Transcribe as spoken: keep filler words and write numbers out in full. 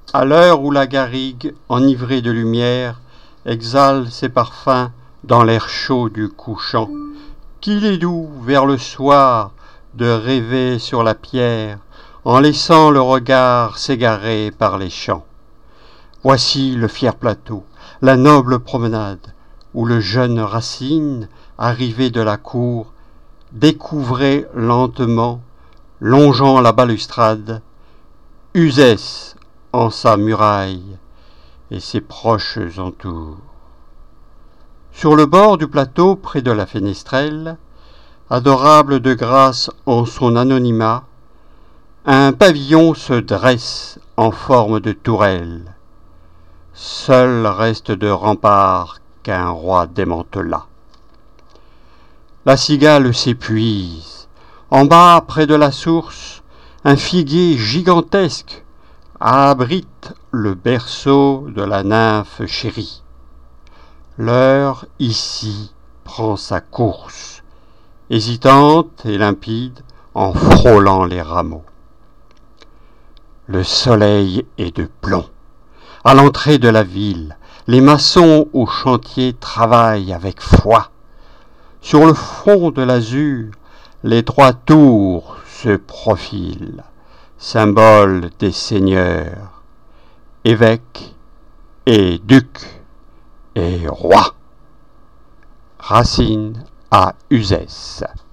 À l'heure où la garrigue, enivrée de lumière, exhale ses parfums dans l'air chaud du couchant, qu'il est doux vers le soir de rêver sur la pierre, en laissant le regard s'égarer par les champs. Voici le fier plateau, la noble promenade, où le jeune Racine, arrivé de la cour, découvrait lentement, longeant la balustrade, Uzès en sa muraille et ses proches entours. Sur le bord du plateau, près de la fenestrelle, adorable de grâce en son anonymat, un pavillon se dresse en forme de tourelle. Seul reste de rempart qu'un roi démantela. La cigale s'épuise. En bas, près de la source, un figuier gigantesque abrite le berceau de la nymphe chérie. L'heure ici prend sa course, hésitante et limpide, en frôlant les rameaux. Le soleil est de plomb. À l'entrée de la ville, les maçons au chantier travaillent avec foi. Sur le fond de l'azur, les trois tours se profilent, symboles des seigneurs, évêques et ducs et rois. Racine à Uzès.